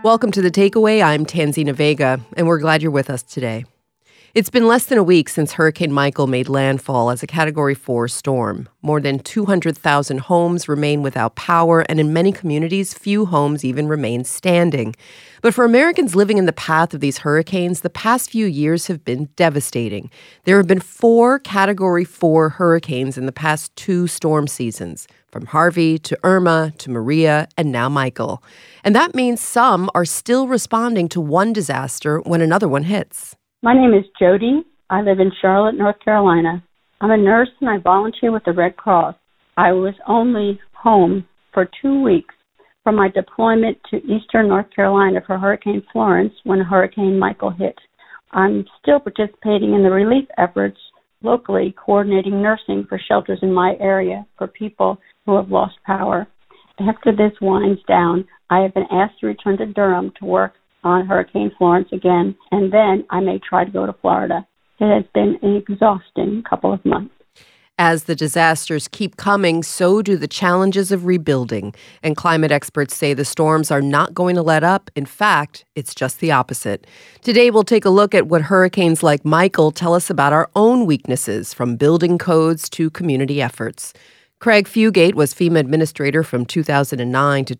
Welcome to The Takeaway. I'm Tanzina Vega, and we're glad you're with us today. It's been less than a week since Hurricane Michael made landfall as a Category 4 storm. More than 200,000 homes remain without power, and in many communities, few homes even remain standing. But for Americans living in the path of these hurricanes, the past few years have been devastating. There have been 4 Category 4 hurricanes in the past 2 storm seasons, from Harvey to Irma to Maria and now Michael. And that means some are still responding to one disaster when another one hits. My name is Jody. I live in Charlotte, North Carolina. I'm a nurse and I volunteer with the Red Cross. I was only home for 2 weeks from my deployment to eastern North Carolina for Hurricane Florence when Hurricane Michael hit. I'm still participating in the relief efforts locally, coordinating nursing for shelters in my area for people who have lost power. After this winds down, I have been asked to return to Durham to work on Hurricane Florence again, and then I may try to go to Florida. It has been an exhausting couple of months. As the disasters keep coming, so do the challenges of rebuilding. And climate experts say the storms are not going to let up. In fact, it's just the opposite. Today, we'll take a look at what hurricanes like Michael tell us about our own weaknesses, from building codes to community efforts. Craig Fugate was FEMA administrator from 2009 to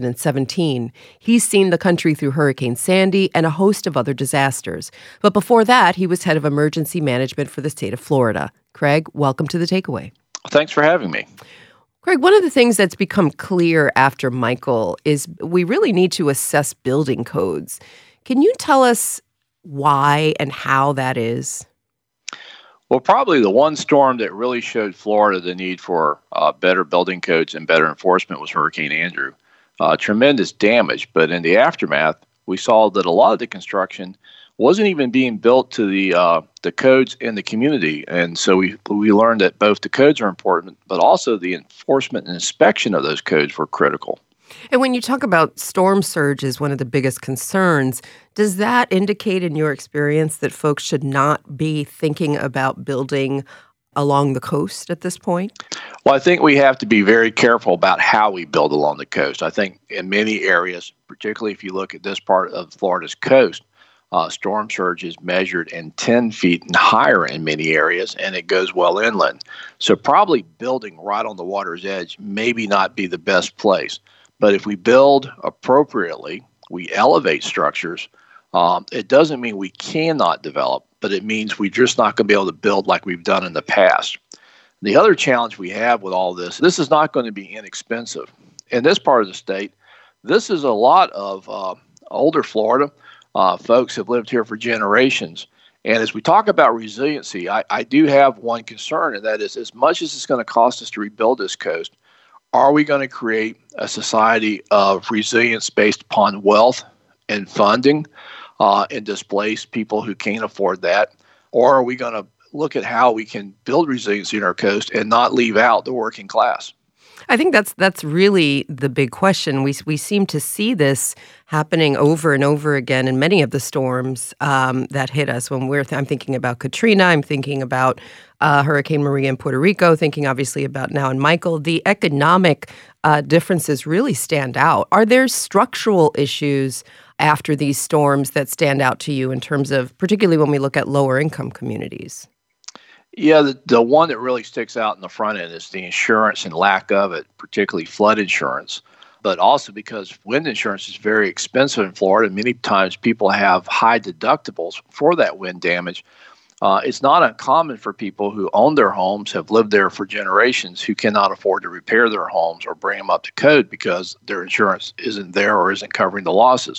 2017. He's seen the country through Hurricane Sandy and a host of other disasters. But before that, he was head of emergency management for the state of Florida. Craig, welcome to The Takeaway. Thanks for having me. Craig, one of the things that's become clear after Michael is we really need to assess building codes. Can you tell us why and how that is? Well, probably the one storm that really showed Florida the need for better building codes and better enforcement was Hurricane Andrew. Tremendous damage, but in the aftermath, we saw that a lot of the construction wasn't even being built to the codes in the community. And so we learned that both the codes are important, but also the enforcement and inspection of those codes were critical. And when you talk about storm surge as one of the biggest concerns, does that indicate in your experience that folks should not be thinking about building along the coast at this point? Well, I think we have to be very careful about how we build along the coast. I think in many areas, particularly if you look at this part of Florida's coast, storm surge is measured in 10 feet and higher in many areas, and it goes well inland. So probably building right on the water's edge maybe not be the best place. But if we build appropriately, we elevate structures, it doesn't mean we cannot develop, but it means we're just not going to be able to build like we've done in the past. The other challenge we have with all this is not going to be inexpensive. In this part of the state, this is a lot of older Florida. Folks have lived here for generations. And as we talk about resiliency, I do have one concern, and that is as much as it's going to cost us to rebuild this coast, are we going to create a society of resilience based upon wealth and funding and displace people who can't afford that? Or are we going to look at how we can build resiliency in our coast and not leave out the working class? I think that's really the big question. We seem to see this happening over and over again in many of the storms that hit us. When I'm thinking about Katrina, I'm thinking about Hurricane Maria in Puerto Rico, thinking obviously about now in Michael. The economic differences really stand out. Are there structural issues after these storms that stand out to you in terms of, particularly when we look at lower income communities? Yeah, the one that really sticks out in the front end is the insurance and lack of it, particularly flood insurance. But also because wind insurance is very expensive in Florida, many times people have high deductibles for that wind damage. It's not uncommon for people who own their homes, have lived there for generations, who cannot afford to repair their homes or bring them up to code because their insurance isn't there or isn't covering the losses.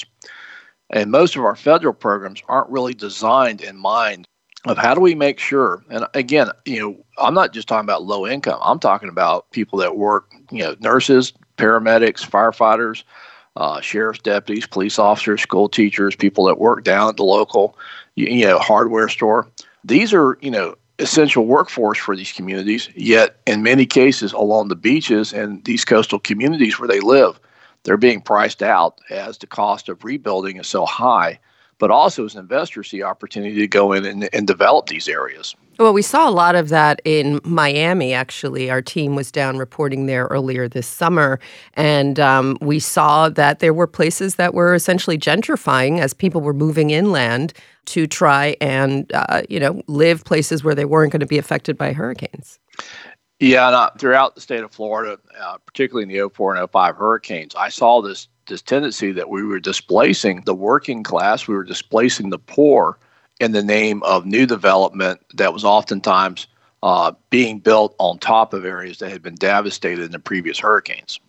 And most of our federal programs aren't really designed in mind of how do we make sure, and again, I'm not just talking about low income. I'm talking about people that work, nurses, paramedics, firefighters, sheriff's deputies, police officers, school teachers, people that work down at the local, hardware store. These are, essential workforce for these communities, yet in many cases along the beaches and these coastal communities where they live, they're being priced out as the cost of rebuilding is so high but also as investors see opportunity to go in and develop these areas. Well, we saw a lot of that in Miami, actually. Our team was down reporting there earlier this summer, and we saw that there were places that were essentially gentrifying as people were moving inland to try and, live places where they weren't going to be affected by hurricanes. Yeah, and throughout the state of Florida, particularly in the 04 and 05 hurricanes, I saw this tendency that we were displacing the working class, we were displacing the poor in the name of new development that was oftentimes being built on top of areas that had been devastated in the previous hurricanes.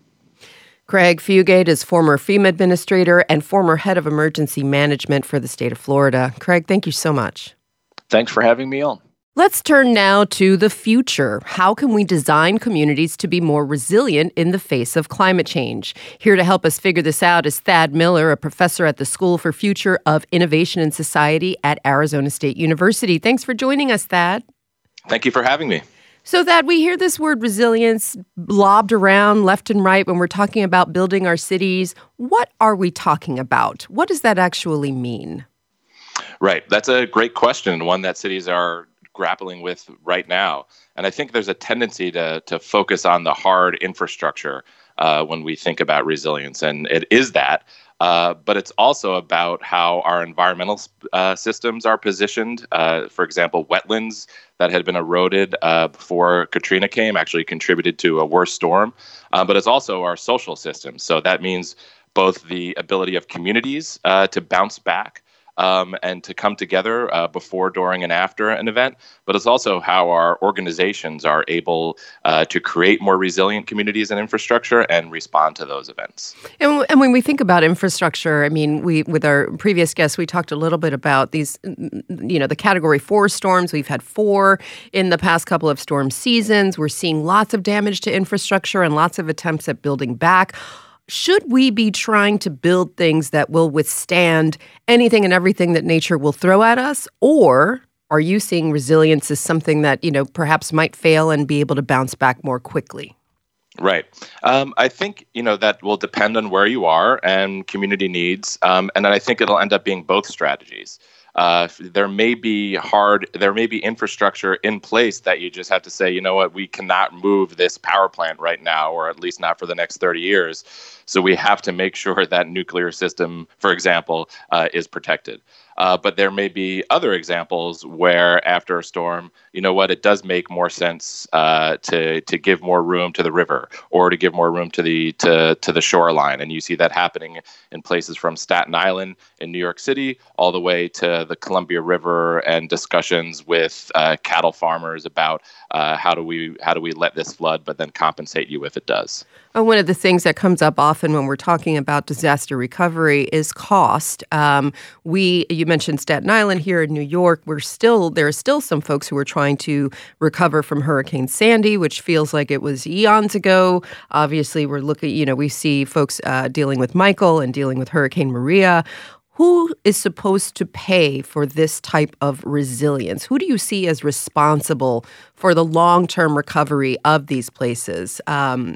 Craig Fugate is former FEMA administrator and former head of emergency management for the state of Florida. Craig, thank you so much. Thanks for having me on. Let's turn now to the future. How can we design communities to be more resilient in the face of climate change? Here to help us figure this out is Thad Miller, a professor at the School for Future of Innovation and Society at Arizona State University. Thanks for joining us, Thad. Thank you for having me. So, Thad, we hear this word resilience lobbed around left and right when we're talking about building our cities. What are we talking about? What does that actually mean? Right. That's a great question, and one that cities are grappling with right now. And I think there's a tendency to focus on the hard infrastructure when we think about resilience. And it is that, but it's also about how our environmental systems are positioned. For example, wetlands that had been eroded before Katrina came actually contributed to a worse storm. But it's also our social systems. So that means both the ability of communities to bounce back, and to come together before, during, and after an event. But it's also how our organizations are able to create more resilient communities and infrastructure and respond to those events. And when we think about infrastructure, I mean, with our previous guests, we talked a little bit about these, the Category 4 storms. We've had 4 in the past couple of storm seasons. We're seeing lots of damage to infrastructure and lots of attempts at building back. Should we be trying to build things that will withstand anything and everything that nature will throw at us? Or are you seeing resilience as something that, perhaps might fail and be able to bounce back more quickly? Right. I think, that will depend on where you are and community needs. And then I think it'll end up being both strategies. There may be infrastructure in place that you just have to say, you know what, we cannot move this power plant right now, or at least not for the next 30 years. So we have to make sure that nuclear system, for example, is protected. But there may be other examples where after a storm, it does make more sense to give more room to the river or to give more room to the shoreline. And you see that happening in places from Staten Island in New York City all the way to the Columbia River, and discussions with cattle farmers about how do we let this flood, but then compensate you if it does. One of the things that comes up often when we're talking about disaster recovery is cost. You mentioned Staten Island here in New York. There are still some folks who are trying to recover from Hurricane Sandy, which feels like it was eons ago. Obviously, we're looking, we see folks dealing with Michael and dealing with Hurricane Maria. Who is supposed to pay for this type of resilience? Who do you see as responsible for the long-term recovery of these places? And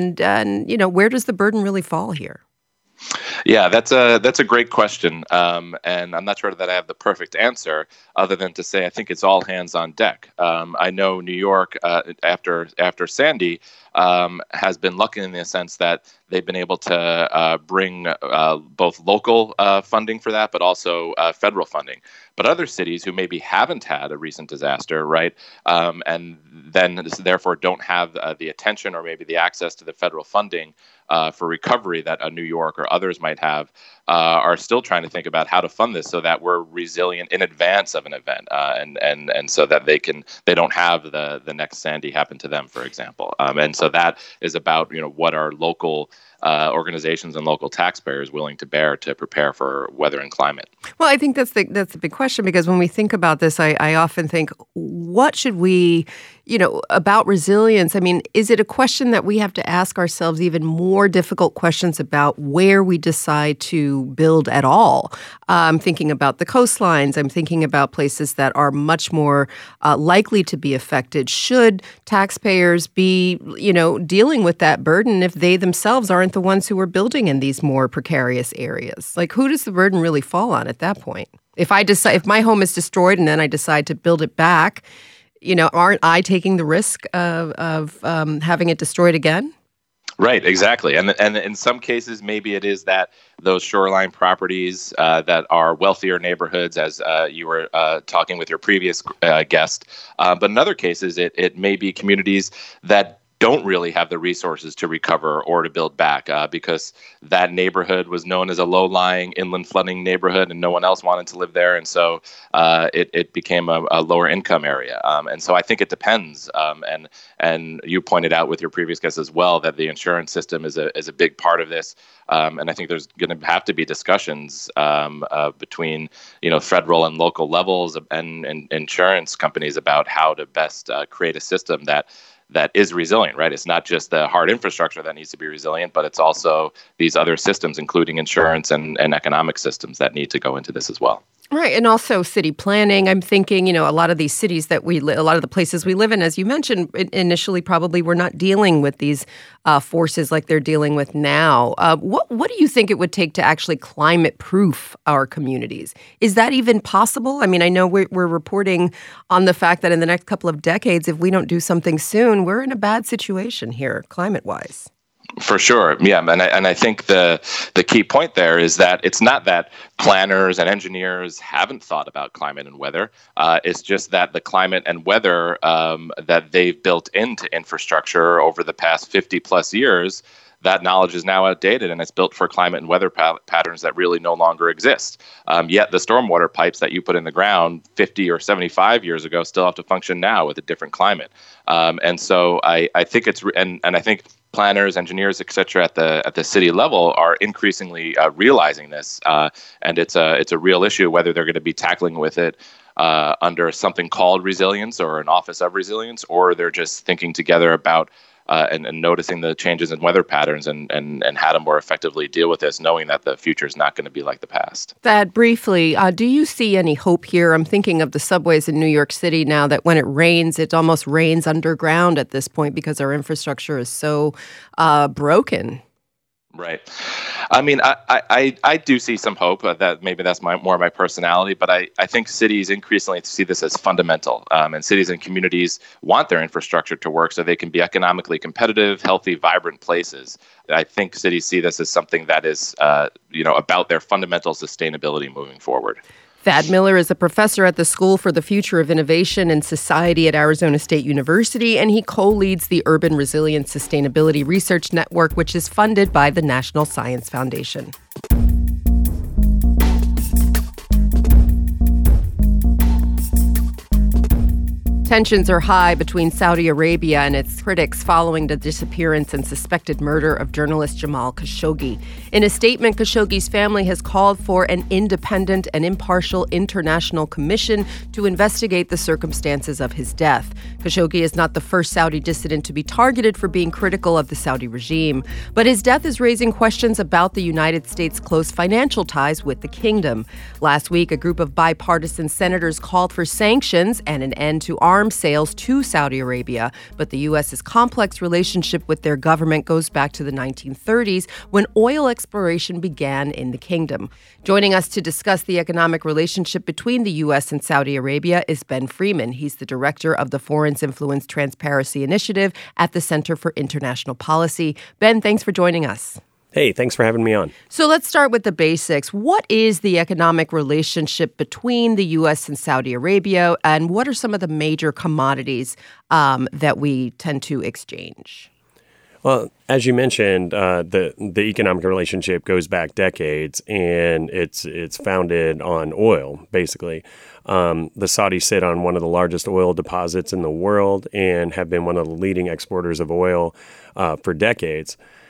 where does the burden really fall here? Yeah, that's a great question, and I'm not sure that I have the perfect answer, other than to say I think it's all hands on deck. I know New York, after Sandy, has been lucky in the sense that they've been able to bring both local funding for that, but also federal funding. But other cities who maybe haven't had a recent disaster, right, and then therefore don't have the attention or maybe the access to the federal funding for recovery that a New York or others might have, are still trying to think about how to fund this so that we're resilient in advance of an event, and so that they don't have the next Sandy happen to them, for example. And so that is about what our local organizations and local taxpayers willing to bear to prepare for weather and climate. Well, I think that's the big question, because when we think about this, I often think, what should we about resilience, I mean, is it a question that we have to ask ourselves even more difficult questions about where we decide to build at all? I'm thinking about the coastlines. I'm thinking about places that are much more likely to be affected. Should taxpayers be, dealing with that burden if they themselves aren't the ones who are building in these more precarious areas? Like, who does the burden really fall on at that point? If my home is destroyed and then I decide to build it back, aren't I taking the risk of having it destroyed again? Right, exactly. And in some cases, maybe it is that those shoreline properties that are wealthier neighborhoods, as you were talking with your previous guest. But in other cases, it may be communities that don't really have the resources to recover or to build back because that neighborhood was known as a low-lying inland flooding neighborhood and no one else wanted to live there. And so it became a lower income area. And so I think it depends. And you pointed out with your previous guest as well that the insurance system is a big part of this. And I think there's going to have to be discussions between federal and local levels and insurance companies about how to best create a system that is resilient, right? It's not just the hard infrastructure that needs to be resilient, but it's also these other systems, including insurance and economic systems that need to go into this as well. Right. And also city planning. I'm thinking, a lot of these cities a lot of the places we live in, as you mentioned, initially probably were not dealing with these forces like they're dealing with now. What do you think it would take to actually climate-proof our communities? Is that even possible? I mean, I know we're reporting on the fact that in the next couple of decades, if we don't do something soon, we're in a bad situation here, climate-wise. For sure. Yeah. And I think the key point there is that it's not that planners and engineers haven't thought about climate and weather. It's just that the climate and weather that they've built into infrastructure over the past 50 plus years, that knowledge is now outdated and it's built for climate and weather patterns that really no longer exist. Yet the stormwater pipes that you put in the ground 50 or 75 years ago still have to function now with a different climate. And so I think and I think planners, engineers, et cetera, at the city level are increasingly realizing this, and it's a real issue whether they're going to be tackling with it under something called resilience or an office of resilience, or they're just thinking together about and noticing the changes in weather patterns and how to more effectively deal with this, knowing that the future is not going to be like the past. Thad, briefly, do you see any hope here? I'm thinking of the subways in New York City now that when it rains, it almost rains underground at this point because our infrastructure is so broken. Right. I mean, I do see some hope that maybe that's more my personality, but I think cities increasingly see this as fundamental. And cities and communities want their infrastructure to work so they can be economically competitive, healthy, vibrant places. I think cities see this as something that is, about their fundamental sustainability moving forward. Thad Miller is a professor at the School for the Future of Innovation and Society at Arizona State University, and he co-leads the Urban Resilience Sustainability Research Network, which is funded by the National Science Foundation. Tensions are high between Saudi Arabia and its critics following the disappearance and suspected murder of journalist Jamal Khashoggi. In a statement, Khashoggi's family has called for an independent and impartial international commission to investigate the circumstances of his death. Khashoggi is not the first Saudi dissident to be targeted for being critical of the Saudi regime, but his death is raising questions about the United States' close financial ties with the kingdom. Last week, a group of bipartisan senators called for sanctions and an end to arms sales to Saudi Arabia, but the U.S.'s complex relationship with their government goes back to the 1930s when oil exploration began in the kingdom. Joining us to discuss the economic relationship between the U.S. and Saudi Arabia is Ben Freeman. He's the director of the Foreign Influence Transparency Initiative at the Center for International Policy. Ben, thanks for joining us. Hey, thanks for having me on. So let's start with the basics. What is the economic relationship between the U.S. and Saudi Arabia, and what are some of the major commodities that we tend to exchange? Well, as you mentioned, the economic relationship goes back decades, and it's founded on oil, basically. The Saudis sit on one of the largest oil deposits in the world and have been one of the leading exporters of oil for decades.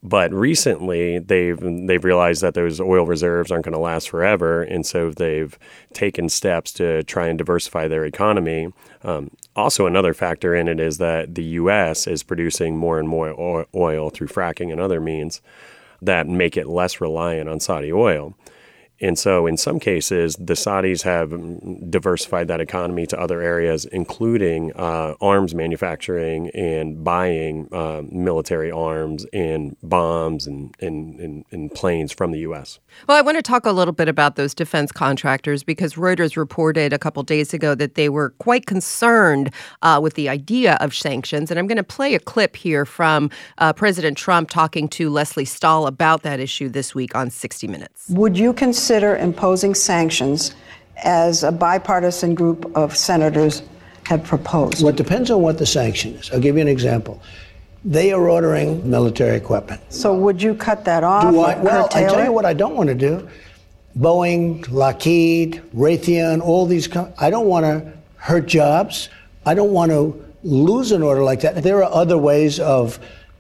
But recently, they've realized that those oil reserves aren't going to last forever, and so they've taken steps to try and diversify their economy. Also, another factor in it is that the U.S. is producing more and more oil through fracking and other means that make it less reliant on Saudi oil. And so in some cases, the Saudis have diversified that economy to other areas, including arms manufacturing and buying military arms and bombs and planes from the U.S. Well, I want to talk a little bit about those defense contractors because Reuters reported a couple days ago that they were quite concerned with the idea of sanctions. And I'm going to play a clip here from President Trump talking to Lesley Stahl about that issue this week on 60 Minutes. Would you consider imposing sanctions as a bipartisan group of senators have proposed? Well, it depends on what the sanction is. I'll give you an example. They are ordering military equipment. So would you cut that off? Well, I tell you what I don't want to do. Boeing, Lockheed, Raytheon, all these I don't want to hurt jobs. I don't want to lose an order like that. There are other ways of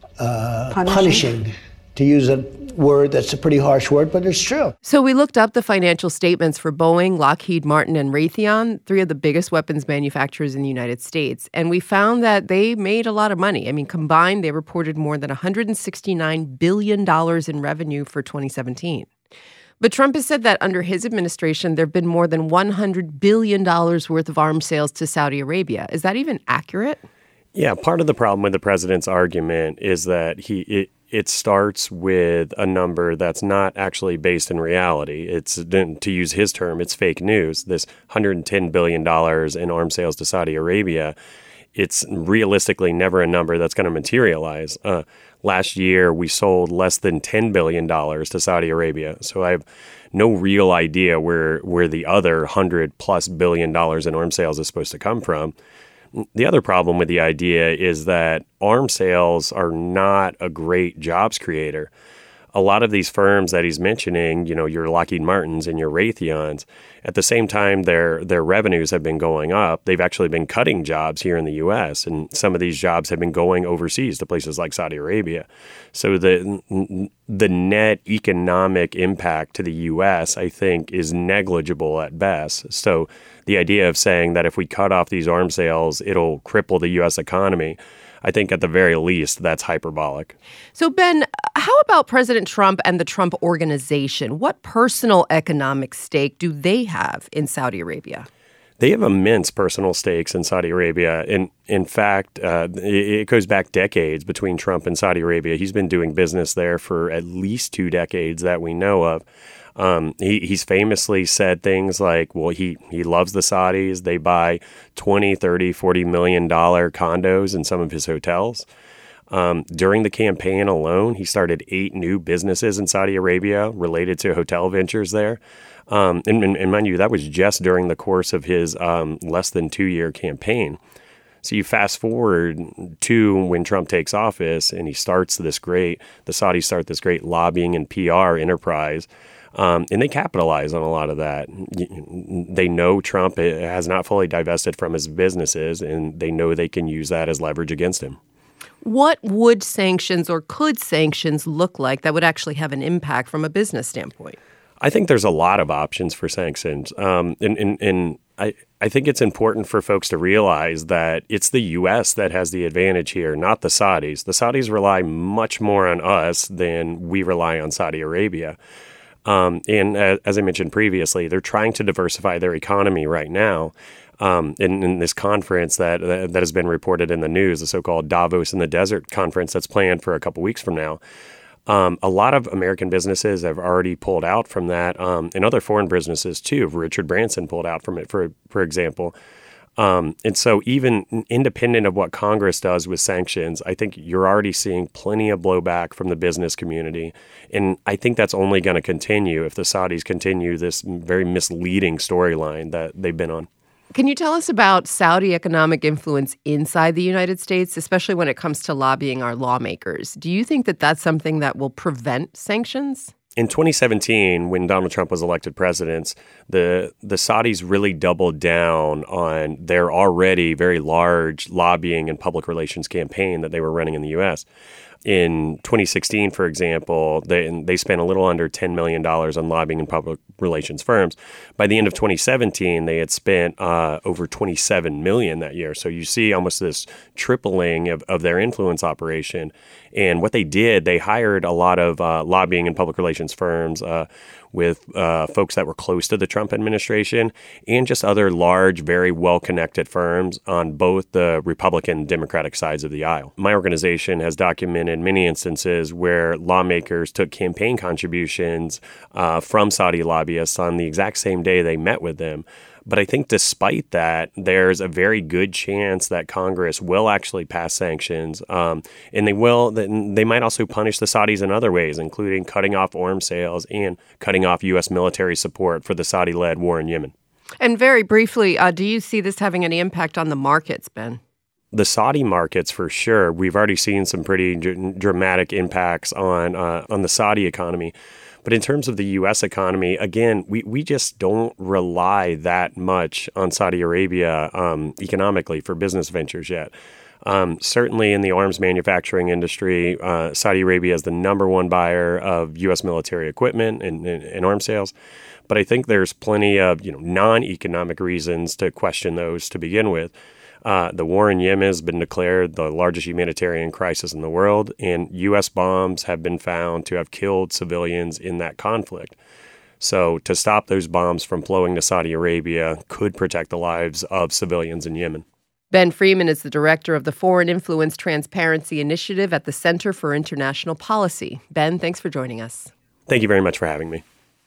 punishing, to use a word that's a pretty harsh word, but it's true. So we looked up the financial statements for Boeing, Lockheed Martin, and Raytheon, three of the biggest weapons manufacturers in the United States. And we found that they made a lot of money. I mean, combined, they reported more than $169 billion in revenue for 2017. But Trump has said that under his administration, there have been more than $100 billion worth of arms sales to Saudi Arabia. Is that even accurate? Yeah, part of the problem with the president's argument is that it starts with a number that's not actually based in reality. It's, to use his term, it's fake news. This $110 billion in arms sales to Saudi Arabia, it's realistically never a number that's going to materialize. Last year, we sold less than $10 billion to Saudi Arabia. So I have no real idea where the other $100+ billion in arms sales is supposed to come from. The other problem with the idea is that arms sales are not a great jobs creator. A lot of these firms that he's mentioning, your Lockheed Martins and your Raytheons, at the same time their revenues have been going up, they've actually been cutting jobs here in the U.S., and some of these jobs have been going overseas to places like Saudi Arabia. So the net economic impact to the U.S., I think, is negligible at best. So the idea of saying that if we cut off these arms sales, it'll cripple the U.S. economy, I think at the very least, that's hyperbolic. So, Ben, how about President Trump and the Trump Organization? What personal economic stake do they have in Saudi Arabia? They have immense personal stakes in Saudi Arabia. In fact, it goes back decades between Trump and Saudi Arabia. He's been doing business there for at least 2 decades that we know of. He's famously said things like, well, he loves the Saudis. They buy $20, $30, $40 million condos in some of his hotels. During the campaign alone, he started 8 new businesses in Saudi Arabia related to hotel ventures there. And mind you, that was just during the course of his less than 2-year campaign. So you fast forward to when Trump takes office and the Saudis start this great lobbying and PR enterprise. And they capitalize on a lot of that. They know Trump has not fully divested from his businesses, and they know they can use that as leverage against him. What would sanctions or could sanctions look like that would actually have an impact from a business standpoint? I think there's a lot of options for sanctions. And I think it's important for folks to realize that it's the U.S. that has the advantage here, not the Saudis. The Saudis rely much more on us than we rely on Saudi Arabia. And as I mentioned previously, they're trying to diversify their economy right now. In this conference that has been reported in the news, the so-called Davos in the Desert conference that's planned for a couple weeks from now. A lot of American businesses have already pulled out from that, and other foreign businesses too. Richard Branson pulled out from it, for example. And so even independent of what Congress does with sanctions, I think you're already seeing plenty of blowback from the business community. And I think that's only going to continue if the Saudis continue this very misleading storyline that they've been on. Can you tell us about Saudi economic influence inside the United States, especially when it comes to lobbying our lawmakers? Do you think that that's something that will prevent sanctions? In 2017, when Donald Trump was elected president, the Saudis really doubled down on their already very large lobbying and public relations campaign that they were running in the U.S. In 2016, for example, they spent a little under $10 million on lobbying and public relations firms. By the end of 2017, they had spent over $27 million that year. So you see almost this tripling of their influence operation. And what they did, they hired a lot of lobbying and public relations firms with folks that were close to the Trump administration and just other large, very well-connected firms on both the Republican and Democratic sides of the aisle. My organization has documented many instances where lawmakers took campaign contributions from Saudi lobbyists on the exact same day they met with them. But I think despite that, there's a very good chance that Congress will actually pass sanctions, and they might also punish the Saudis in other ways, including cutting off arms sales and cutting off U.S. military support for the Saudi-led war in Yemen. And very briefly, do you see this having any impact on the markets, Ben? The Saudi markets, for sure. We've already seen some pretty dramatic impacts on the Saudi economy. But in terms of the U.S. economy, again, we just don't rely that much on Saudi Arabia economically for business ventures yet. Certainly in the arms manufacturing industry, Saudi Arabia is the number one buyer of U.S. military equipment and arms sales. But I think there's plenty of non-economic reasons to question those to begin with. The war in Yemen has been declared the largest humanitarian crisis in the world, and U.S. bombs have been found to have killed civilians in that conflict. So to stop those bombs from flowing to Saudi Arabia could protect the lives of civilians in Yemen. Ben Freeman is the director of the Foreign Influence Transparency Initiative at the Center for International Policy. Ben, thanks for joining us. Thank you very much for having me.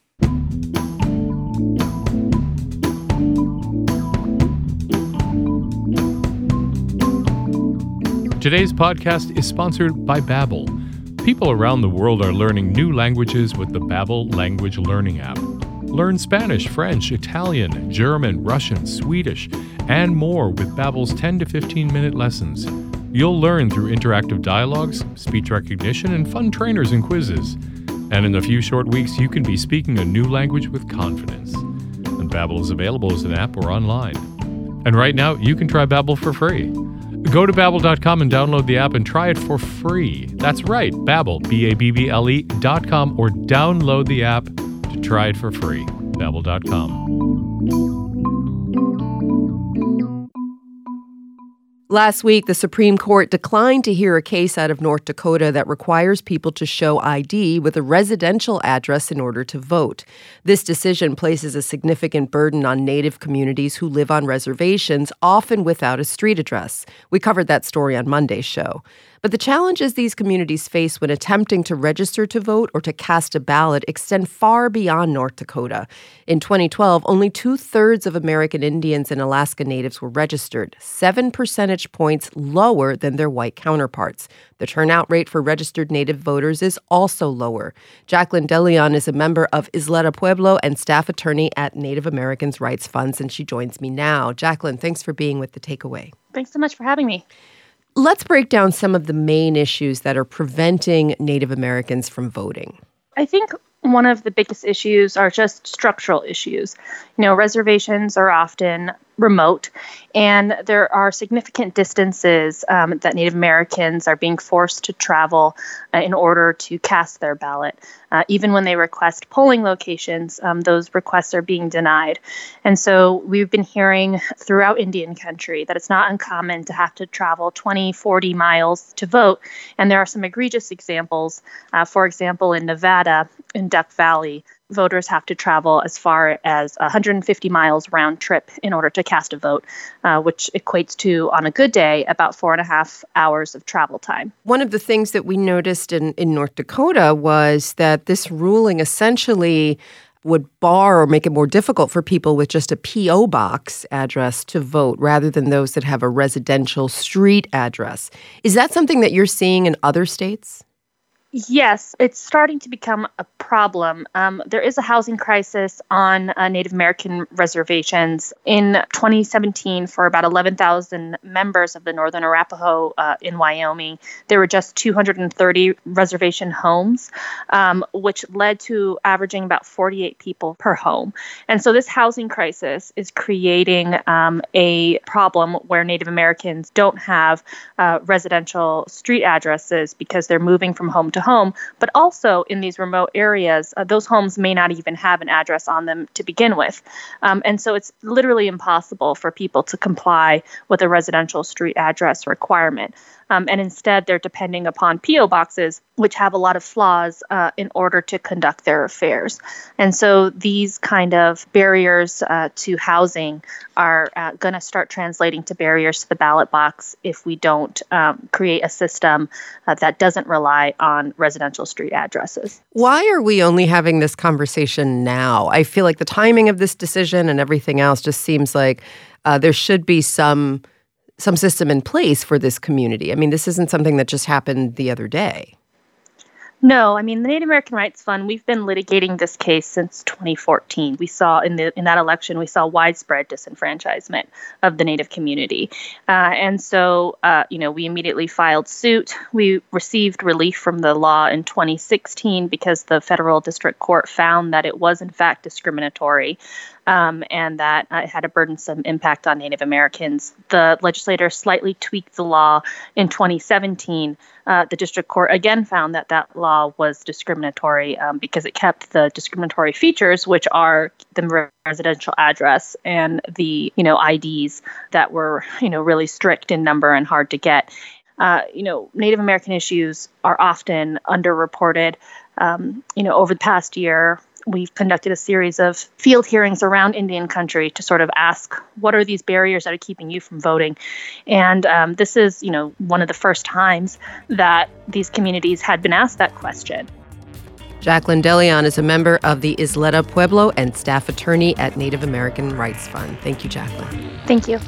Today's podcast is sponsored by Babbel. People around the world are learning new languages with the Babbel language learning app. Learn Spanish, French, Italian, German, Russian, Swedish, and more with Babbel's 10 to 15-minute lessons. You'll learn through interactive dialogues, speech recognition, and fun trainers and quizzes. And in a few short weeks, you can be speaking a new language with confidence. And Babbel is available as an app or online. And right now, you can try Babbel for free. Go to Babbel.com and download the app and try it for free. That's right, Babbel, Babble.com, or download the app to try it for free. Babbel.com. Last week, the Supreme Court declined to hear a case out of North Dakota that requires people to show ID with a residential address in order to vote. This decision places a significant burden on Native communities who live on reservations, often without a street address. We covered that story on Monday's show. But the challenges these communities face when attempting to register to vote or to cast a ballot extend far beyond North Dakota. In 2012, only 2/3 of American Indians and Alaska Natives were registered, 7 percentage points lower than their white counterparts. The turnout rate for registered Native voters is also lower. Jacqueline DeLeon is a member of Isleta Pueblo and staff attorney at Native Americans Rights Funds, and she joins me now. Jacqueline, thanks for being with The Takeaway. Thanks so much for having me. Let's break down some of the main issues that are preventing Native Americans from voting. I think one of the biggest issues are just structural issues. Reservations are often remote, and there are significant distances that Native Americans are being forced to travel in order to cast their ballot. Even when they request polling locations, those requests are being denied. And so we've been hearing throughout Indian country that it's not uncommon to have to travel 20, 40 miles to vote. And there are some egregious examples. For example, in Nevada, in Duck Valley, voters have to travel as far as 150 miles round trip in order to cast a vote, which equates to, on a good day, about 4.5 hours of travel time. One of the things that we noticed in North Dakota was that this ruling essentially would bar or make it more difficult for people with just a P.O. box address to vote rather than those that have a residential street address. Is that something that you're seeing in other states? Yes, it's starting to become a problem. There is a housing crisis on Native American reservations. In 2017, for about 11,000 members of the Northern Arapaho in Wyoming, there were just 230 reservation homes, which led to averaging about 48 people per home. And so this housing crisis is creating a problem where Native Americans don't have residential street addresses because they're moving from home to home, but also in these remote areas, those homes may not even have an address on them to begin with. And so it's literally impossible for people to comply with a residential street address requirement. And instead, they're depending upon P.O. boxes, which have a lot of flaws in order to conduct their affairs. And so these kind of barriers to housing are going to start translating to barriers to the ballot box if we don't create a system that doesn't rely on residential street addresses. Why are we only having this conversation now? I feel like the timing of this decision and everything else just seems like there should be some system in place for this community. I mean, this isn't something that just happened the other day. No, I mean, the Native American Rights Fund, we've been litigating this case since 2014. We saw in that election, we saw widespread disenfranchisement of the Native community. And so, we immediately filed suit. We received relief from the law in 2016 because the federal district court found that it was, in fact, discriminatory. And that it had a burdensome impact on Native Americans. The legislator slightly tweaked the law in 2017. The district court again found that law was discriminatory because it kept the discriminatory features, which are the residential address and the IDs that were really strict in number and hard to get. Native American issues are often underreported. Over the past year, we've conducted a series of field hearings around Indian country to sort of ask, what are these barriers that are keeping you from voting? And this is, one of the first times that these communities had been asked that question. Jacqueline DeLeon is a member of the Isleta Pueblo and staff attorney at Native American Rights Fund. Thank you, Jacqueline. Thank you.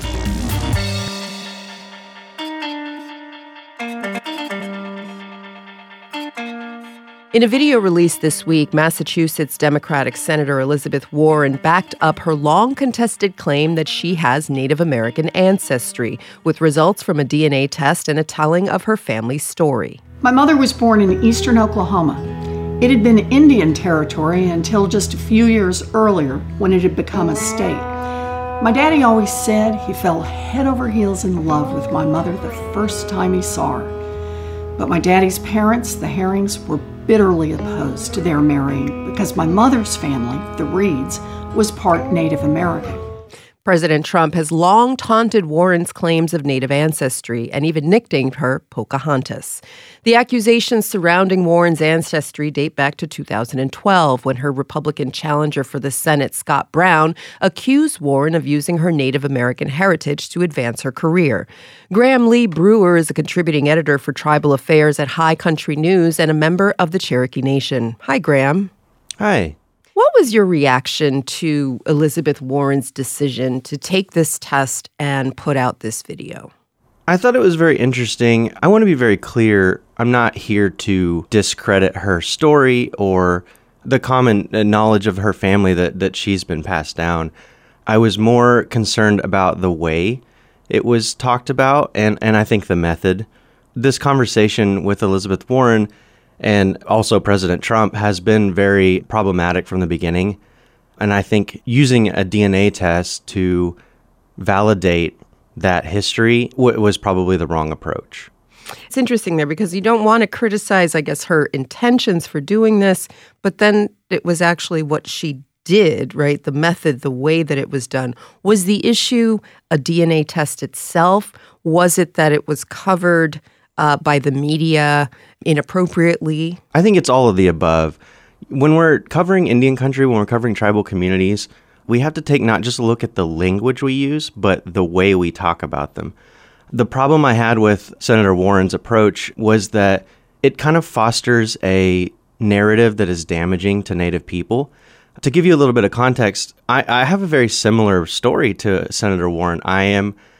In a video released this week, Massachusetts Democratic Senator Elizabeth Warren backed up her long-contested claim that she has Native American ancestry, with results from a DNA test and a telling of her family's story. My mother was born in eastern Oklahoma. It had been Indian territory until just a few years earlier when it had become a state. My daddy always said he fell head over heels in love with my mother the first time he saw her. But my daddy's parents, the Herrings, were bitterly opposed to their marrying because my mother's family, the Reeds, was part Native American. President Trump has long taunted Warren's claims of Native ancestry and even nicknamed her Pocahontas. The accusations surrounding Warren's ancestry date back to 2012 when her Republican challenger for the Senate, Scott Brown, accused Warren of using her Native American heritage to advance her career. Graham Lee Brewer is a contributing editor for tribal affairs at High Country News and a member of the Cherokee Nation. Hi, Graham. Hi. What was your reaction to Elizabeth Warren's decision to take this test and put out this video? I thought it was very interesting. I want to be very clear. I'm not here to discredit her story or the common knowledge of her family that she's been passed down. I was more concerned about the way it was talked about and I think the method. This conversation with Elizabeth Warren and also President Trump has been very problematic from the beginning. And I think using a DNA test to validate that history was probably the wrong approach. It's interesting there because you don't want to criticize, I guess, her intentions for doing this, but then it was actually what she did, right? The method, the way that it was done. Was the issue a DNA test itself? Was it that it was covered by the media inappropriately? I think it's all of the above. When we're covering Indian country, when we're covering tribal communities, we have to take not just a look at the language we use, but the way we talk about them. The problem I had with Senator Warren's approach was that it kind of fosters a narrative that is damaging to Native people. To give you a little bit of context, I have a very similar story to Senator Warren. I am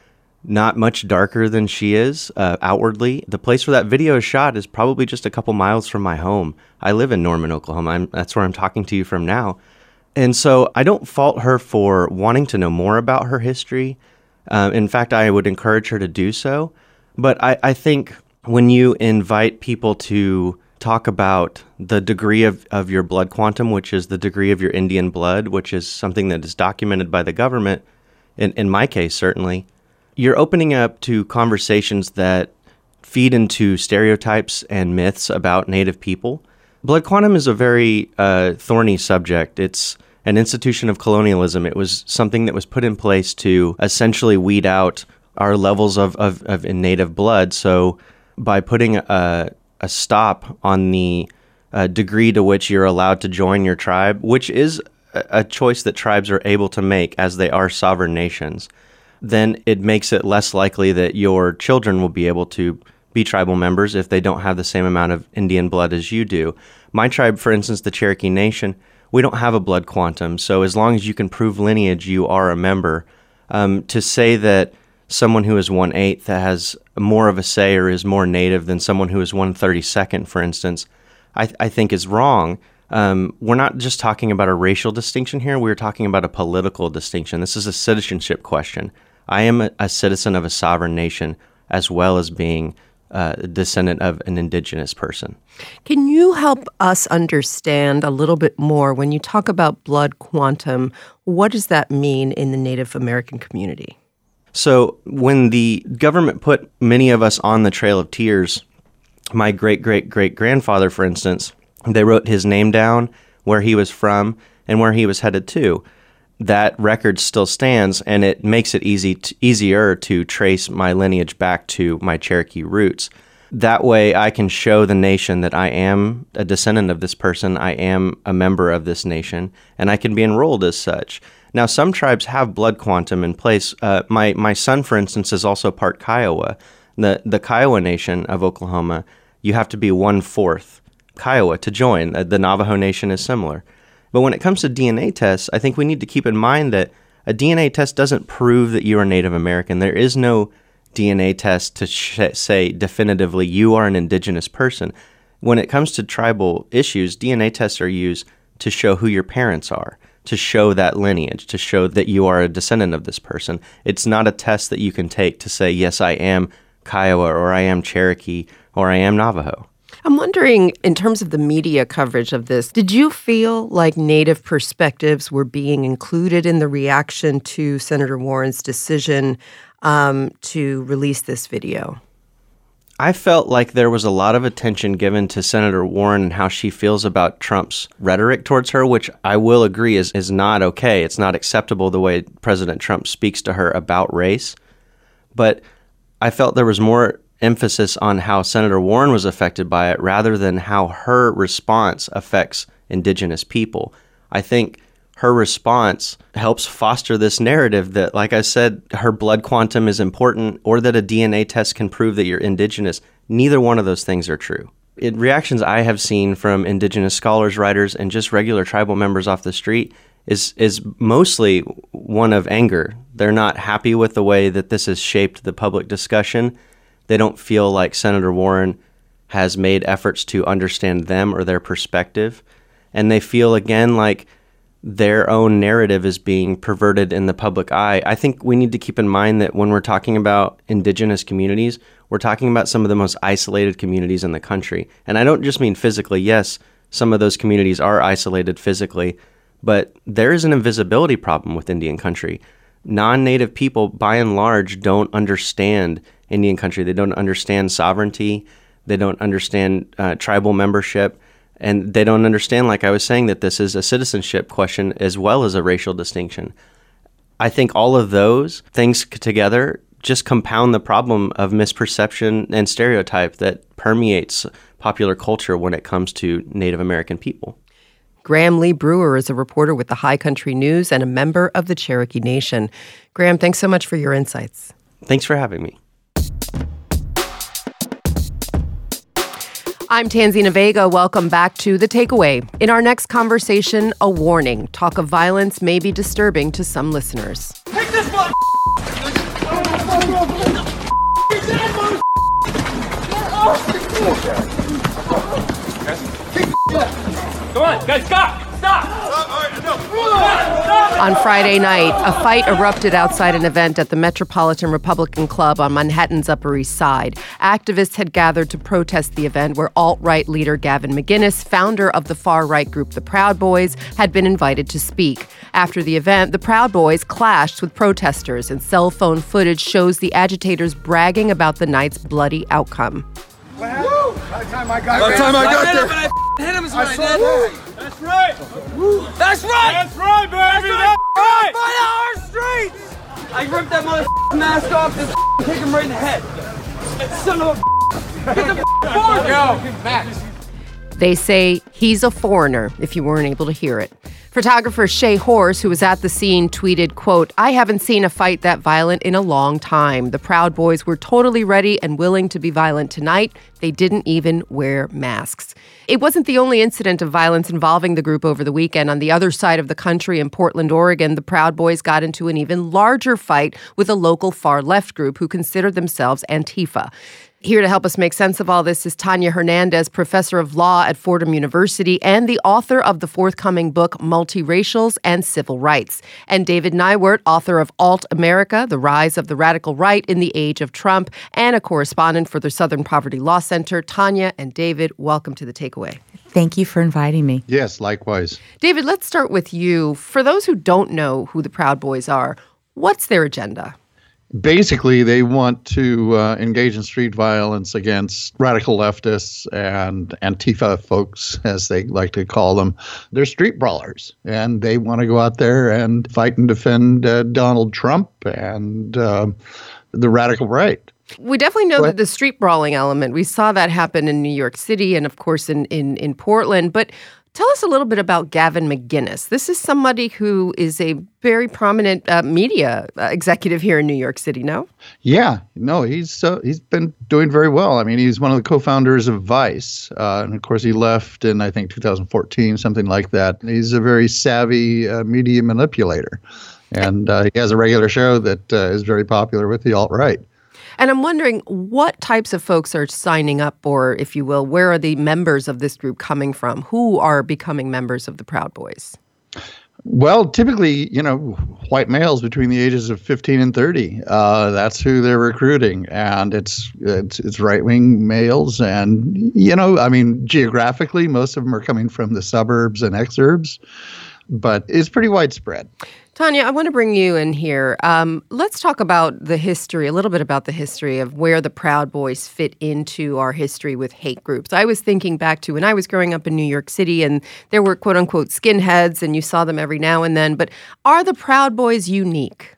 not much darker than she is outwardly. The place where that video is shot is probably just a couple miles from my home. I live in Norman, Oklahoma. That's where I'm talking to you from now. And so I don't fault her for wanting to know more about her history. In fact, I would encourage her to do so. But I think when you invite people to talk about the degree of your blood quantum, which is the degree of your Indian blood, which is something that is documented by the government, in my case, certainly, you're opening up to conversations that feed into stereotypes and myths about Native people. Blood quantum is a very thorny subject. It's an institution of colonialism. It was something that was put in place to essentially weed out our levels of Native blood. So by putting a stop on the degree to which you're allowed to join your tribe, which is a choice that tribes are able to make as they are sovereign nations, then it makes it less likely that your children will be able to be tribal members if they don't have the same amount of Indian blood as you do. My tribe, for instance, the Cherokee Nation, we don't have a blood quantum, so as long as you can prove lineage, you are a member. To say that someone who is 1/8 that has more of a say or is more Native than someone who is 1/32, for instance, I think is wrong. We're not just talking about a racial distinction here. We're talking about a political distinction. This is a citizenship question. I am a citizen of a sovereign nation as well as being a descendant of an indigenous person. Can you help us understand a little bit more when you talk about blood quantum? What does that mean in the Native American community? So when the government put many of us on the Trail of Tears, my great-great-great-grandfather, for instance, they wrote his name down, where he was from, and where he was headed to. That record still stands, and it makes it easier to trace my lineage back to my Cherokee roots. That way, I can show the nation that I am a descendant of this person, I am a member of this nation, and I can be enrolled as such. Now, some tribes have blood quantum in place. My son, for instance, is also part Kiowa. The Kiowa Nation of Oklahoma, you have to be 1/4 Kiowa to join. The Navajo Nation is similar. But when it comes to DNA tests, I think we need to keep in mind that a DNA test doesn't prove that you are Native American. There is no DNA test to say definitively you are an indigenous person. When it comes to tribal issues, DNA tests are used to show who your parents are, to show that lineage, to show that you are a descendant of this person. It's not a test that you can take to say, yes, I am Kiowa, or I am Cherokee, or I am Navajo. I'm wondering, in terms of the media coverage of this, did you feel like Native perspectives were being included in the reaction to Senator Warren's decision to release this video? I felt like there was a lot of attention given to Senator Warren and how she feels about Trump's rhetoric towards her, which I will agree is not okay. It's not acceptable the way President Trump speaks to her about race. But I felt there was more emphasis on how Senator Warren was affected by it rather than how her response affects indigenous people. I think her response helps foster this narrative that, like I said, her blood quantum is important or that a DNA test can prove that you're indigenous. Neither one of those things are true. Reactions I have seen from indigenous scholars, writers, and just regular tribal members off the street is mostly one of anger. They're not happy with the way that this has shaped the public discussion. They don't feel like Senator Warren has made efforts to understand them or their perspective. And they feel, again, like their own narrative is being perverted in the public eye. I think we need to keep in mind that when we're talking about indigenous communities, we're talking about some of the most isolated communities in the country. And I don't just mean physically. Yes, some of those communities are isolated physically, but there is an invisibility problem with Indian country. Non-Native people, by and large, don't understand Indian country. They don't understand sovereignty. They don't understand tribal membership. And they don't understand, like I was saying, that this is a citizenship question as well as a racial distinction. I think all of those things together just compound the problem of misperception and stereotype that permeates popular culture when it comes to Native American people. Graham Lee Brewer is a reporter with the High Country News and a member of the Cherokee Nation. Graham, thanks so much for your insights. Thanks for having me. I'm Tanzina Vega. Welcome back to The Takeaway. In our next conversation, a warning. Talk of violence may be disturbing to some listeners. Take this one! Come on, guys, stop! On Friday night, a fight erupted outside an event at the Metropolitan Republican Club on Manhattan's Upper East Side. Activists had gathered to protest the event where alt-right leader Gavin McInnes, founder of the far-right group The Proud Boys, had been invited to speak. After the event, the Proud Boys clashed with protesters, and cell phone footage shows the agitators bragging about the night's bloody outcome. By the time I got there, I hit him is what I did. That's right. That's right. That's right, baby. That's right. Fight our streets. I ripped that motherfucker's mask off and kick him right in the head. Son of a. Get the forward. Go, Max. They say he's a foreigner, if you weren't able to hear it. Photographer Shay Horse, who was at the scene, tweeted, quote, "I haven't seen a fight that violent in a long time. The Proud Boys were totally ready and willing to be violent tonight. They didn't even wear masks." It wasn't the only incident of violence involving the group over the weekend. On the other side of the country in Portland, Oregon, the Proud Boys got into an even larger fight with a local far-left group who considered themselves Antifa. Here to help us make sense of all this is Tanya Hernandez, professor of law at Fordham University and the author of the forthcoming book, Multiracials and Civil Rights, and David Neiwert, author of Alt America, The Rise of the Radical Right in the Age of Trump, and a correspondent for the Southern Poverty Law Center. Tanya and David, welcome to The Takeaway. Thank you for inviting me. Yes, likewise. David, let's start with you. For those who don't know who the Proud Boys are, what's their agenda? Basically, they want to engage in street violence against radical leftists and Antifa folks, as they like to call them. They're street brawlers, and they want to go out there and fight and defend Donald Trump and the radical right. We definitely know that the street brawling element, we saw that happen in New York City and, of course, in Portland. But tell us a little bit about Gavin McInnes. This is somebody who is a very prominent media executive here in New York City, no? Yeah, no, he's been doing very well. I mean, he's one of the co-founders of Vice. And, of course, he left in, I think, 2014, something like that. He's a very savvy media manipulator. And he has a regular show that is very popular with the alt-right. And I'm wondering what types of folks are signing up, or if you will, where are the members of this group coming from? Who are becoming members of the Proud Boys? Well, typically, white males between the ages of 15 and 30. That's who they're recruiting. And it's right-wing males. And, geographically, most of them are coming from the suburbs and exurbs. But it's pretty widespread. Tanya, I want to bring you in here. Let's talk about a little bit about the history of where the Proud Boys fit into our history with hate groups. I was thinking back to when I was growing up in New York City, and there were quote-unquote skinheads, and you saw them every now and then. But are the Proud Boys unique?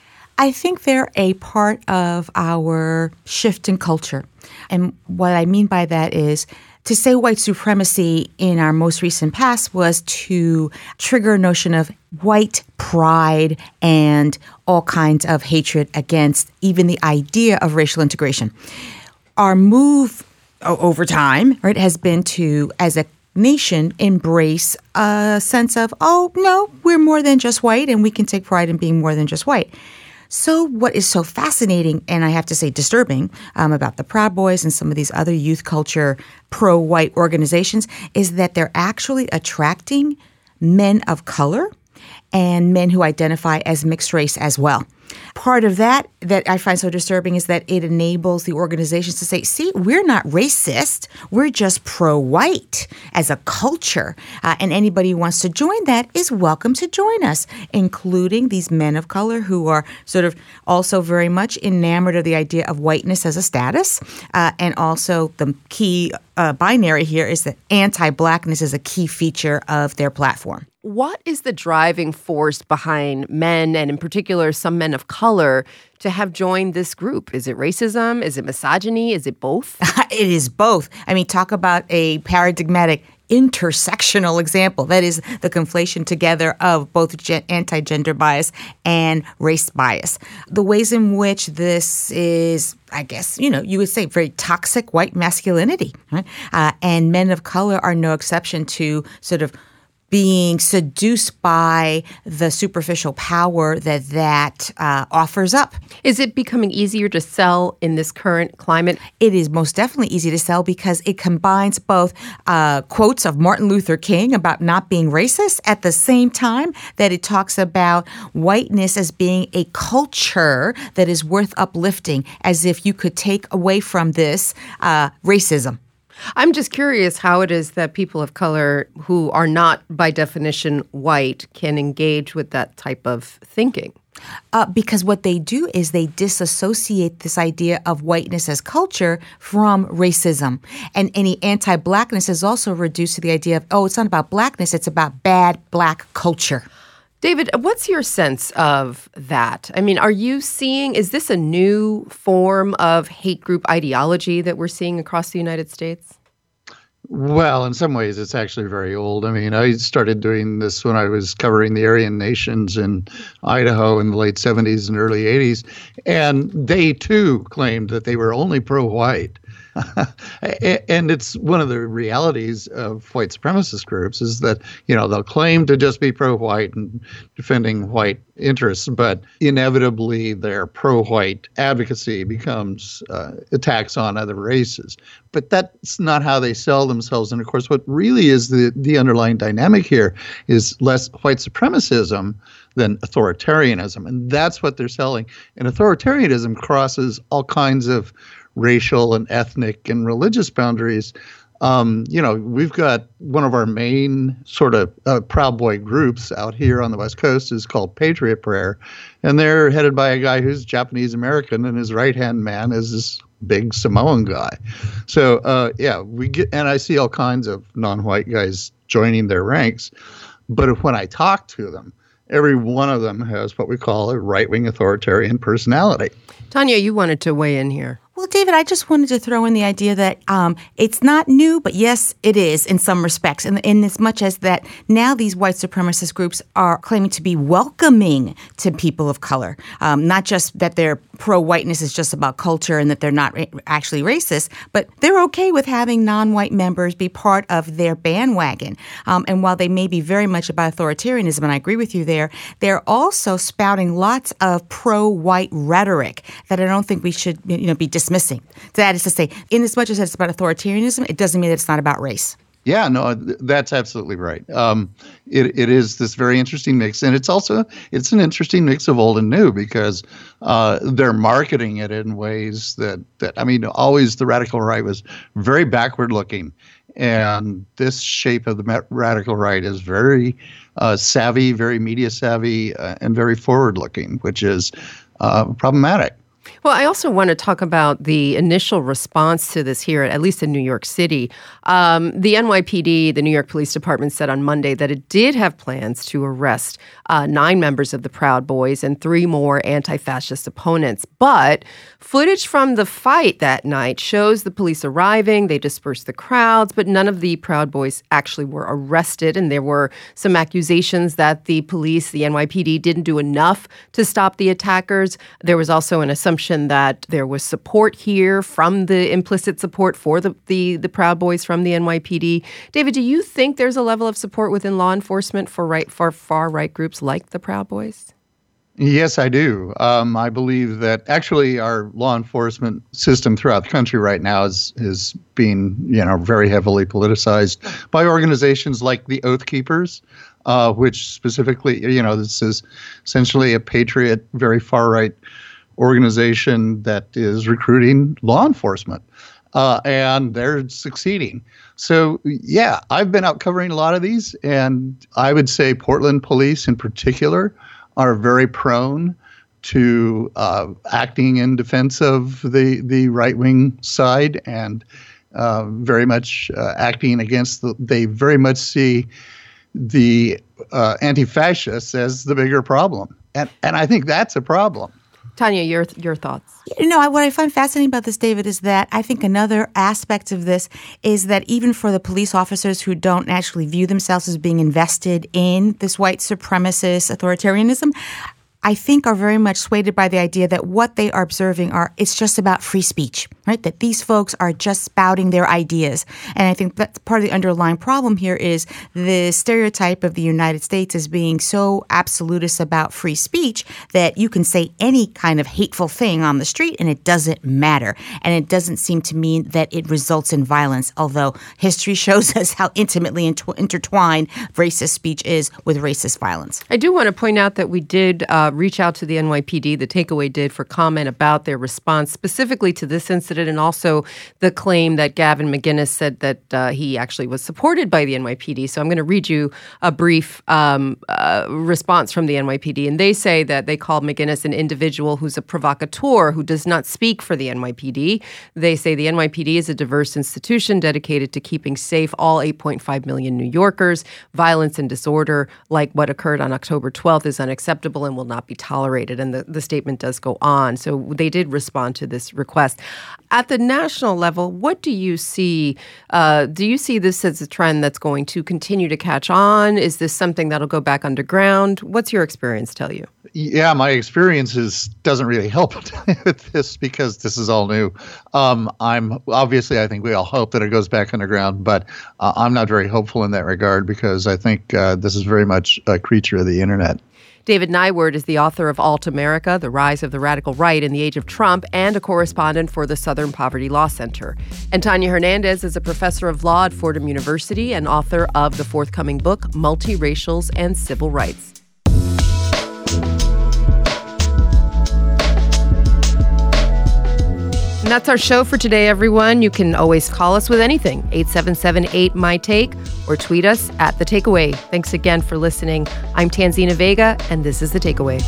I think they're a part of our shift in culture. And what I mean by that is, to say white supremacy in our most recent past was to trigger a notion of white pride and all kinds of hatred against even the idea of racial integration. Our move over time, right, has been to, as a nation, embrace a sense of, oh, no, we're more than just white and we can take pride in being more than just white. So what is so fascinating, and I have to say disturbing, about the Proud Boys and some of these other youth culture pro-white organizations is that they're actually attracting men of color and men who identify as mixed race as well. Part of that I find so disturbing is that it enables the organizations to say, see, we're not racist. We're just pro-white as a culture. And anybody who wants to join that is welcome to join us, including these men of color who are sort of also very much enamored of the idea of whiteness as a status. And also the key binary here is that anti-blackness is a key feature of their platform. What is the driving force behind men, and in particular some men of color, to have joined this group? Is it racism? Is it misogyny? Is it both? It is both. I mean, talk about a paradigmatic intersectional example. That is the conflation together of both anti-gender bias and race bias. The ways in which this is, I guess, you would say very toxic white masculinity, right? And men of color are no exception to sort of being seduced by the superficial power that offers up. Is it becoming easier to sell in this current climate? It is most definitely easy to sell because it combines both quotes of Martin Luther King about not being racist at the same time that it talks about whiteness as being a culture that is worth uplifting, as if you could take away from this racism. I'm just curious how it is that people of color who are not, by definition, white can engage with that type of thinking. Because what they do is they disassociate this idea of whiteness as culture from racism. And any anti-blackness is also reduced to the idea of, it's not about blackness, it's about bad black culture. David, what's your sense of that? I mean, is this a new form of hate group ideology that we're seeing across the United States? Well, in some ways, it's actually very old. I mean, I started doing this when I was covering the Aryan nations in Idaho in the late 70s and early 80s. And they, too, claimed that they were only pro-white. And it's one of the realities of white supremacist groups is that, they'll claim to just be pro-white and defending white interests, but inevitably their pro-white advocacy becomes attacks on other races. But that's not how they sell themselves. And of course, what really is the underlying dynamic here is less white supremacism than authoritarianism. And that's what they're selling. And authoritarianism crosses all kinds of racial and ethnic and religious boundaries. We've got one of our main sort of Proud Boy groups out here on the West Coast is called Patriot Prayer. And they're headed by a guy who's Japanese American, and his right-hand man is this big Samoan guy. So, and I see all kinds of non-white guys joining their ranks. But when I talk to them, every one of them has what we call a right-wing authoritarian personality. Tanya, you wanted to weigh in here. Well, David, I just wanted to throw in the idea that it's not new, but yes, it is in some respects. And in as much as that now these white supremacist groups are claiming to be welcoming to people of color, not just that their pro-whiteness is just about culture and that they're not actually racist, but they're okay with having non-white members be part of their bandwagon. And while they may be very much about authoritarianism, and I agree with you there, they're also spouting lots of pro-white rhetoric that I don't think we should be dismissing. That is to say, in as much as it's about authoritarianism, it doesn't mean that it's not about race. Yeah, no, that's absolutely right. It is this very interesting mix, and it's an interesting mix of old and new because they're marketing it in ways that always the radical right was very backward looking, and this shape of the radical right is very savvy, very media savvy, and very forward looking, which is problematic. Well, I also want to talk about the initial response to this here, at least in New York City. The NYPD, the New York Police Department, said on Monday that it did have plans to arrest 9 members of the Proud Boys and 3 more anti-fascist opponents. But footage from the fight that night shows the police arriving. They dispersed the crowds, but none of the Proud Boys actually were arrested. And there were some accusations that the police, the NYPD, didn't do enough to stop the attackers. There was also an assumption that there was support here from the implicit support for the Proud Boys from the NYPD. David, do you think there's a level of support within law enforcement for far-right groups like the Proud Boys? Yes, I do. I believe that actually our law enforcement system throughout the country right now is being, very heavily politicized by organizations like the Oath Keepers, which specifically, this is essentially a patriot, very far-right organization that is recruiting law enforcement, and they're succeeding. So, yeah, I've been out covering a lot of these, and I would say Portland police in particular are very prone to acting in defense of the right-wing side and very much acting against they very much see the anti-fascists as the bigger problem. And I think that's a problem. Tanya, your thoughts? What I find fascinating about this, David, is that I think another aspect of this is that even for the police officers who don't actually view themselves as being invested in this white supremacist authoritarianism, I think are very much swayed by the idea that what they are observing it's just about free speech, right? That these folks are just spouting their ideas. And I think that's part of the underlying problem here is the stereotype of the United States as being so absolutist about free speech that you can say any kind of hateful thing on the street and it doesn't matter. And it doesn't seem to mean that it results in violence, although history shows us how intimately intertwined racist speech is with racist violence. I do want to point out that we did reach out to the NYPD, the Takeaway did, for comment about their response specifically to this incident and also the claim that Gavin McInnes said that he actually was supported by the NYPD. So I'm going to read you a brief response from the NYPD. And they say that they called McInnes an individual who's a provocateur who does not speak for the NYPD. They say the NYPD is a diverse institution dedicated to keeping safe all 8.5 million New Yorkers. Violence and disorder like what occurred on October 12th is unacceptable and will not be tolerated. And the statement does go on. So they did respond to this request. At the national level, what do you see? Do you see this as a trend that's going to continue to catch on? Is this something that'll go back underground? What's your experience tell you? Yeah, my experience doesn't really help with this because this is all new. I think we all hope that it goes back underground, but I'm not very hopeful in that regard because I think this is very much a creature of the internet. David Nyward is the author of Alt America, The Rise of the Radical Right in the Age of Trump, and a correspondent for the Southern Poverty Law Center. And Tanya Hernandez is a professor of law at Fordham University and author of the forthcoming book, Multiracials and Civil Rights. And that's our show for today, everyone. You can always call us with anything, 877-8MY-TAKE, or tweet us at The Takeaway. Thanks again for listening. I'm Tanzina Vega, and this is The Takeaway.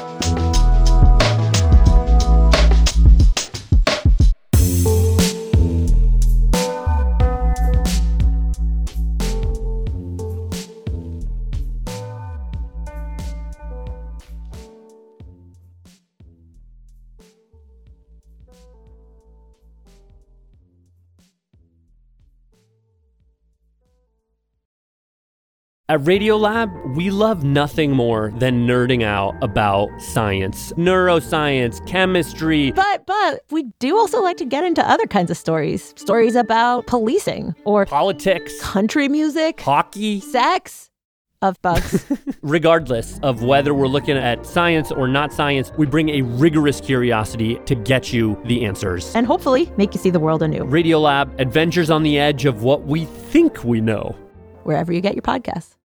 At Radiolab, we love nothing more than nerding out about science, neuroscience, chemistry. But we do also like to get into other kinds of stories. Stories about policing or politics, country music, hockey, sex, of bugs. Regardless of whether we're looking at science or not science, we bring a rigorous curiosity to get you the answers. And hopefully make you see the world anew. Radiolab, adventures on the edge of what we think we know. Wherever you get your podcasts.